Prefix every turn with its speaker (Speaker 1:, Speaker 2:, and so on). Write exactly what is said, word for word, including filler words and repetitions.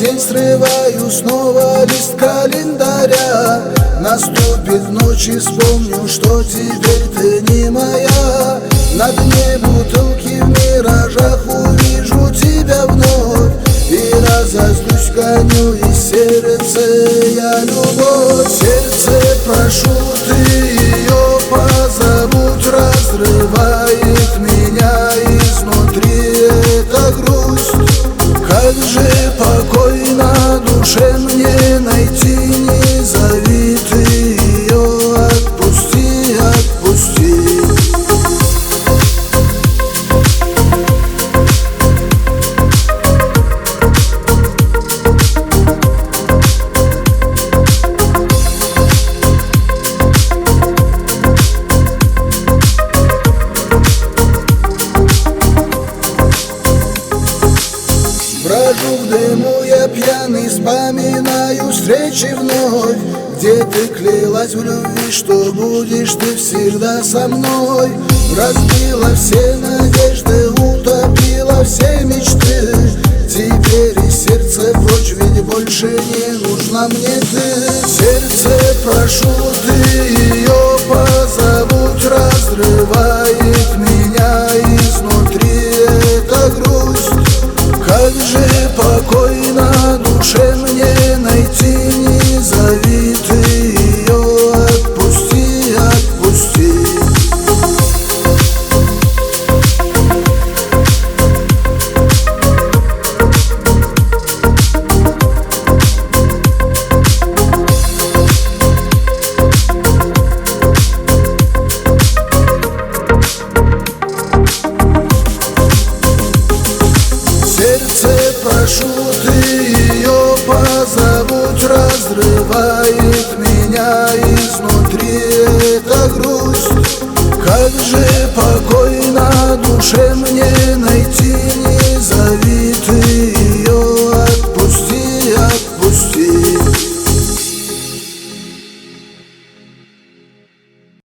Speaker 1: день срываю снова лист календаря. Наступит ночь и вспомню, что теперь ты не моя. На дне бутылки в миражах увижу тебя вновь, и разозлюсь коню из сердца я любовь. Сердце, прошу, ты ее позабудь, разрывает меня изнутри эта грусть. Как же покой на душе мне найти, не зови ты ее, отпусти, отпусти. Брожу в дыму я пьяный, вспоминаю встречи вновь, где ты клялась в любви, что будешь ты всегда со мной. Разбила все надежды, утопила все мечты. Теперь из сердца прочь, ведь больше не нужна мне ты. Сердце, прошу, ты ее позабудь, разрывает меня изнутри эта грусть. Как же покой на душе мне найти, не зови ты ее, отпусти, отпусти. Сердце, прошу, ты ее позабудь, разрывает меня изнутри эта грусть. Как же покой на душе мне найти,